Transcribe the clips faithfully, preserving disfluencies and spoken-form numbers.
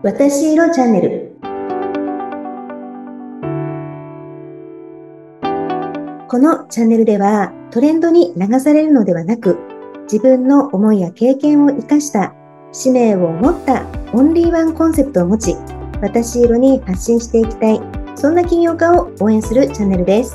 私色チャンネル。このチャンネルではトレンドに流されるのではなく、自分の思いや経験を生かした使命を持ったオンリーワンコンセプトを持ち、私色に発信していきたい、そんな起業家を応援するチャンネルです。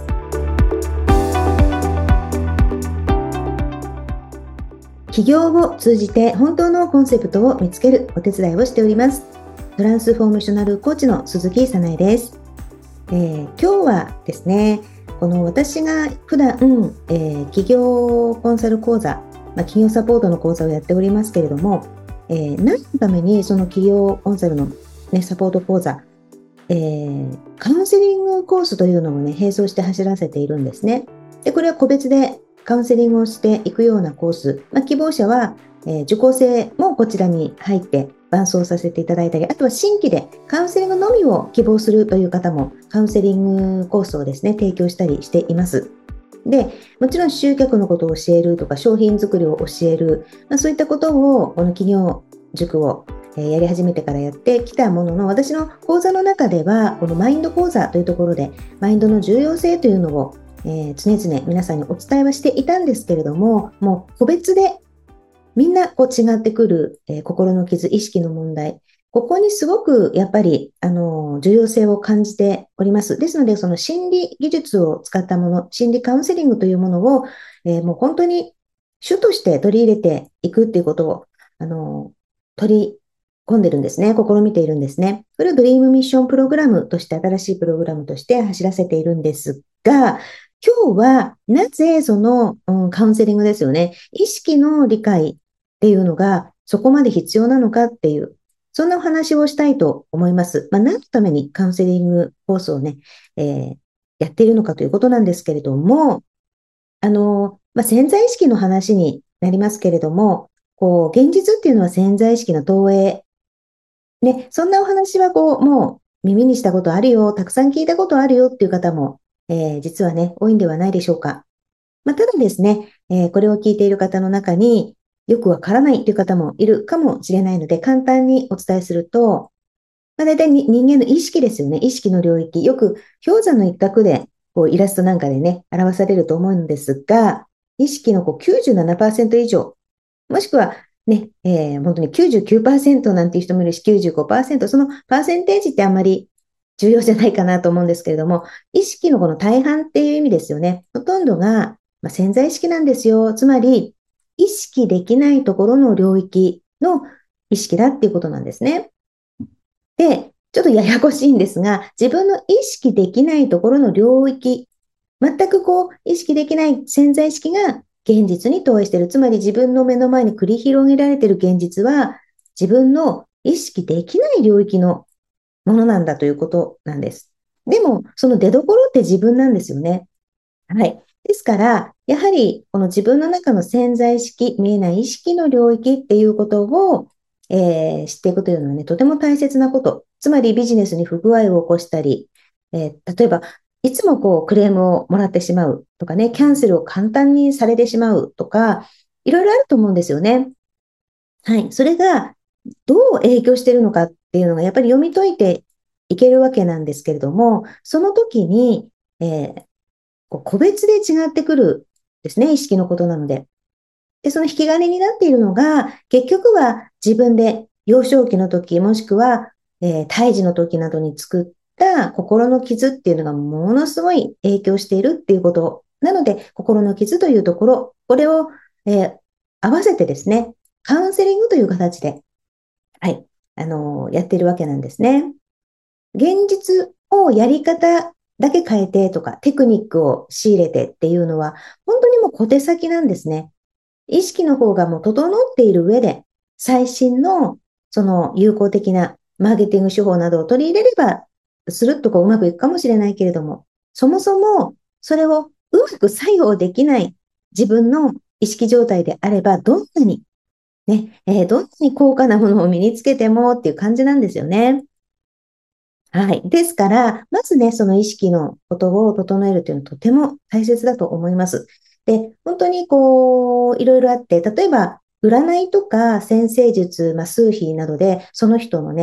起業を通じて本当のコンセプトを見つけるお手伝いをしております。トランスフォーメーショナルコーチの鈴木さなえです。えー、今日はですね、この私が普段、えー、企業コンサル講座、まあ、企業サポートの講座をやっておりますけれども、えー、何のためにその企業コンサルの、ね、サポート講座、えー、カウンセリングコースというのをね、並走して走らせているんですね。で、これは個別でカウンセリングをしていくようなコース、まあ、希望者は、えー、受講生もこちらに入って伴走させていただいたり、あとは新規でカウンセリングのみを希望するという方もカウンセリングコースをですね、提供したりしています。で、もちろん集客のことを教えるとか商品作りを教える、まあ、そういったことをこの企業塾をやり始めてからやってきたものの、私の講座の中ではこのマインド講座というところでマインドの重要性というのを、えー、常々皆さんにお伝えはしていたんですけれども、もう個別でみんなこう違ってくる、えー、心の傷、意識の問題、ここにすごくやっぱりあの重要性を感じております。ですので、その心理技術を使ったもの、心理カウンセリングというものを、えー、もう本当に主として取り入れていくっていうことをあの取り込んでるんですね。試みているんですね。これをドリームミッションプログラムとして、新しいプログラムとして走らせているんですが、今日はなぜその、うん、カウンセリングですよね。意識の理解っていうのがそこまで必要なのかっていう、そんなお話をしたいと思います。まあ、何のためにカウンセリングコースをね、えー、やっているのかということなんですけれども、あの、まあ、潜在意識の話になりますけれども、こう、現実っていうのは潜在意識の投影。ね、そんなお話はこう、もう耳にしたことあるよ、たくさん聞いたことあるよっていう方も、えー、実はね、多いんではないでしょうか。まあ、ただですね、えー、これを聞いている方の中によくわからないという方もいるかもしれないので、簡単にお伝えすると、まあ、大体に人間の意識ですよね。意識の領域。よく氷山の一角でこうイラストなんかでね、表されると思うんですが、意識のこうきゅうじゅうななパーセント以上、もしくはね、えー、本当にきゅうじゅうきゅうパーセントなんていう人もいるし、きゅうじゅうごパーセント、そのパーセンテージってあんまり重要じゃないかなと思うんですけれども、意識のこの大半っていう意味ですよね。ほとんどが、まあ、潜在意識なんですよ。つまり、意識できないところの領域の意識だっていうことなんですね。で、ちょっとややこしいんですが、自分の意識できないところの領域、全くこう、意識できない潜在意識が現実に投影している。つまり自分の目の前に繰り広げられている現実は、自分の意識できない領域のものなんだということなんです。でも、その出所って自分なんですよね。はい。ですから、やはり、この自分の中の潜在意識、見えない意識の領域っていうことを、えー、知っていくというのはね、とても大切なこと。つまりビジネスに不具合を起こしたり、えー、例えば、いつもこうクレームをもらってしまうとかね、キャンセルを簡単にされてしまうとか、いろいろあると思うんですよね。はい。それがどう影響しているのかっていうのがやっぱり読み解いていけるわけなんですけれども、その時に、えーこう個別で違ってくるですね、意識のことなので。で、その引き金になっているのが、結局は自分で幼少期の時、もしくは、えー胎児の時などに作った心の傷っていうのがものすごい影響しているっていうこと。なので、心の傷というところ、これを、えー合わせてですね、カウンセリングという形で、はい、あのーやっているわけなんですね。現実をやり方だけ変えてとか、テクニックを仕入れてっていうのは、本当にもう小手先なんですね。意識の方がもう整っている上で、最新のその有効的なマーケティング手法などを取り入れれば、スルッとこううまくいくかもしれないけれども、そもそもそれをうまく作用できない自分の意識状態であれば、どんなにね、えーどんなに高価なものを身につけてもっていう感じなんですよね。はい。ですから、まずね、その意識のことを整えるというのはとても大切だと思います。で、本当にこう、いろいろあって、例えば、占いとか先生術、まあ、数秘などで、その人のね、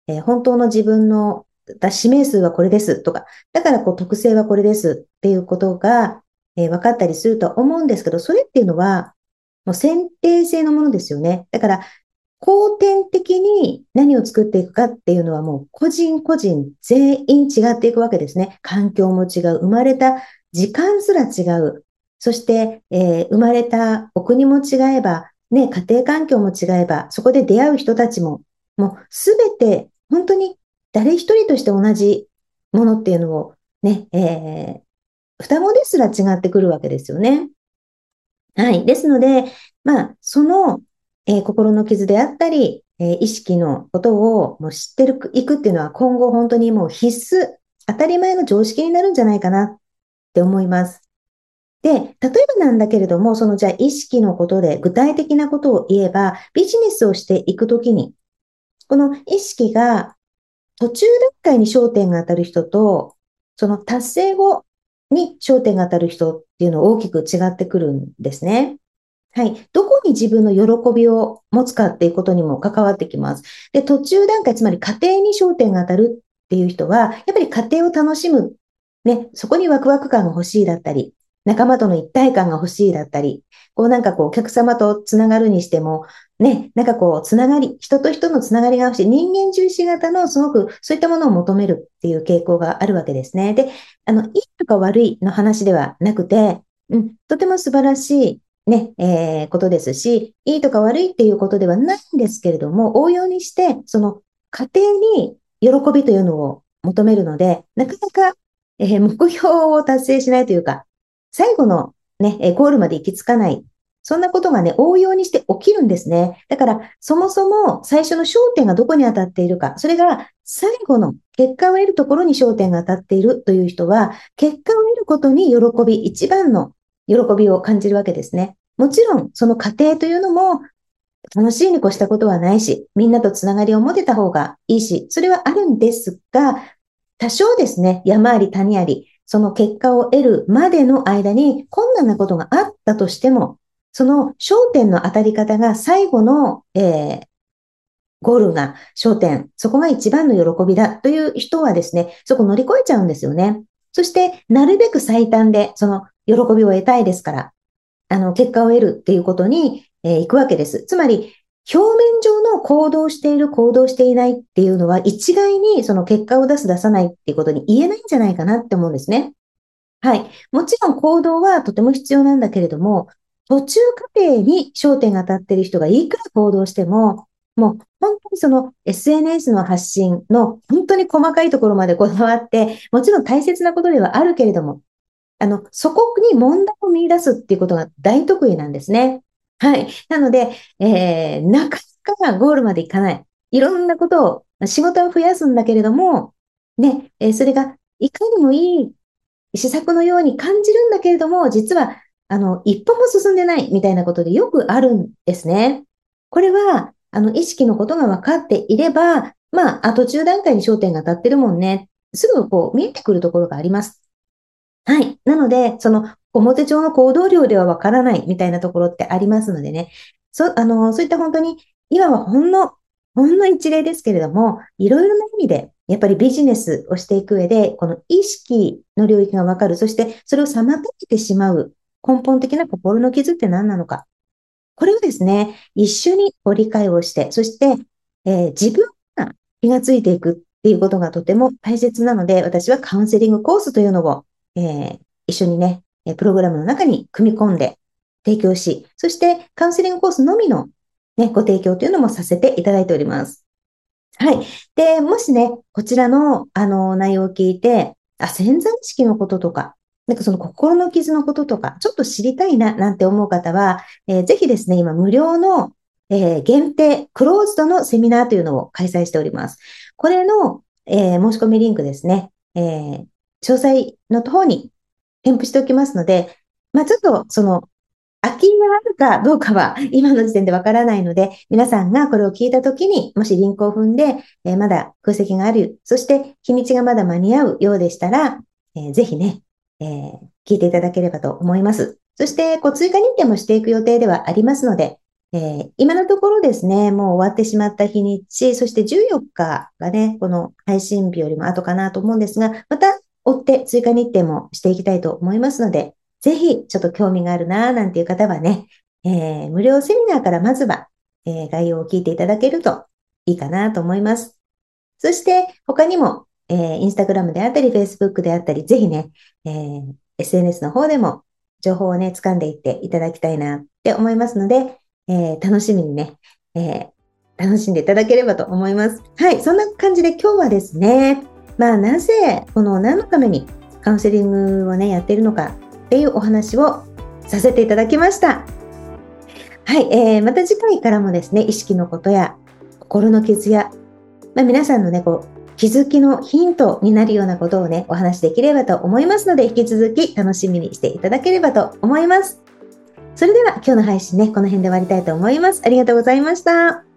えー本当の自分の指名数はこれですとか、だからこう特性はこれですっていうことが、えー分かったりするとは思うんですけど、それっていうのは、もう先定性のものですよね。だから、後天的に何を作っていくかっていうのはもう個人個人全員違っていくわけですね。環境も違う。生まれた時間すら違う。そして、えー生まれたお国も違えば、ね、家庭環境も違えば、そこで出会う人たちも、もうすべて本当に誰一人として同じものっていうのをね、えー双子ですら違ってくるわけですよね。はい。ですので、まあ、その、えー心の傷であったり、えー意識のことをもう知ってるいくっていうのは今後本当にもう必須、当たり前の常識になるんじゃないかなって思います。で、例えばなんだけれども、そのじゃあ意識のことで具体的なことを言えば、ビジネスをしていくときに、この意識が途中段階に焦点が当たる人と、その達成後に焦点が当たる人っていうのは大きく違ってくるんですね。はい。どこに自分の喜びを持つかっていうことにも関わってきます。で、途中段階、つまり家庭に焦点が当たるっていう人は、やっぱり家庭を楽しむ。ね、そこにワクワク感が欲しいだったり、仲間との一体感が欲しいだったり、こうなんかこうお客様とつながるにしても、ね、なんかこうつながり、人と人のつながりが欲しい、人間重視型のすごくそういったものを求めるっていう傾向があるわけですね。で、あの、いいとか悪いの話ではなくて、うん、とても素晴らしいね、えーことですし、いいとか悪いっていうことではないんですけれども、応用にして、その家庭に喜びというのを求めるので、なかなか、えー目標を達成しないというか、最後のね、えーゴールまで行き着かない。そんなことがね、応用にして起きるんですね。だから、そもそも最初の焦点がどこに当たっているか、それが最後の結果を得るところに焦点が当たっているという人は、結果を得ることに喜び、一番の喜びを感じるわけですね。もちろん、その過程というのも楽しいに越したことはないし、みんなとつながりを持てた方がいいし、それはあるんですが、多少ですね、山あり谷あり、その結果を得るまでの間に困難なことがあったとしても、その焦点の当たり方が最後の、えーゴールが焦点、そこが一番の喜びだという人はですね、そこ乗り越えちゃうんですよね。そして、なるべく最短でその喜びを得たいですから、あの、結果を得るっていうことに、えー行くわけです。つまり、表面上の行動している、行動していないっていうのは、一概にその結果を出す、出さないっていうことに言えないんじゃないかなって思うんですね。はい。もちろん行動はとても必要なんだけれども、途中過程に焦点が当たっている人がいくら行動しても、もう本当にその エスエヌエス の発信の本当に細かいところまでこだわって、もちろん大切なことではあるけれども、あの、そこに問題を見出すっていうことが大得意なんですね。はい。なので、えー、なかなかゴールまでいかない。いろんなことを、仕事を増やすんだけれども、ね、えーそれがいかにもいい施策のように感じるんだけれども、実は、あの、一歩も進んでないみたいなことでよくあるんですね。これは、あの、意識のことが分かっていれば、まあ、あ途中段階に焦点が当たってるもんね。すぐこう見えてくるところがあります。はい。なので、その表上の行動量ではわからないみたいなところってありますのでね。そ、あの、そういった本当に、今はほんの、ほんの一例ですけれども、いろいろな意味で、やっぱりビジネスをしていく上で、この意識の領域がわかる。そして、それを妨げてしまう根本的な心の傷って何なのか。これをですね、一緒にご理解をして、そして、えー自分が気がついていくっていうことがとても大切なので、私はカウンセリングコースというのを、えー一緒にね、えープログラムの中に組み込んで提供し、そしてカウンセリングコースのみの、ね、ご提供というのもさせていただいております。はい。で、もしね、こちらの、あの、内容を聞いて、あ、潜在意識のこととか、なんかその心の傷のこととか、ちょっと知りたいな、なんて思う方は、えーぜひですね、今無料の、えー限定、クローズドのセミナーというのを開催しております。これの、えー申し込みリンクですね、えー詳細のところに添付しておきますので、まあ、ちょっとその空きがあるかどうかは今の時点でわからないので、皆さんがこれを聞いたときに、もしリンクを踏んで、えーまだ空席がある、そして日にちがまだ間に合うようでしたら、えーぜひね、えー聞いていただければと思います。そして、こう追加認定もしていく予定ではありますので、 えー今のところですね、もう終わってしまった日にち、そしてじゅうよっかがね、この配信日よりも後かなと思うんですが、また追って追加日程もしていきたいと思いますので、ぜひちょっと興味があるな、なんていう方はね、えー無料セミナーからまずは、えー概要を聞いていただけるといいかなと思います。そして他にも、えー、インスタグラムであったり、フェイスブックであったり、ぜひね、えー エスエヌエス の方でも情報をね、掴んでいっていただきたいなって思いますので、えー楽しみにね、えー楽しんでいただければと思います。はい、そんな感じで今日はですね、まあなぜ、この何のためにカウンセリングをね、やっているのかっていうお話をさせていただきました。はい、えーまた次回からもですね、意識のことや心の傷や、まあ、皆さんのね、こう、気づきのヒントになるようなことをね、お話しできればと思いますので、引き続き楽しみにしていただければと思います。それでは今日の配信ね、この辺で終わりたいと思います。ありがとうございました。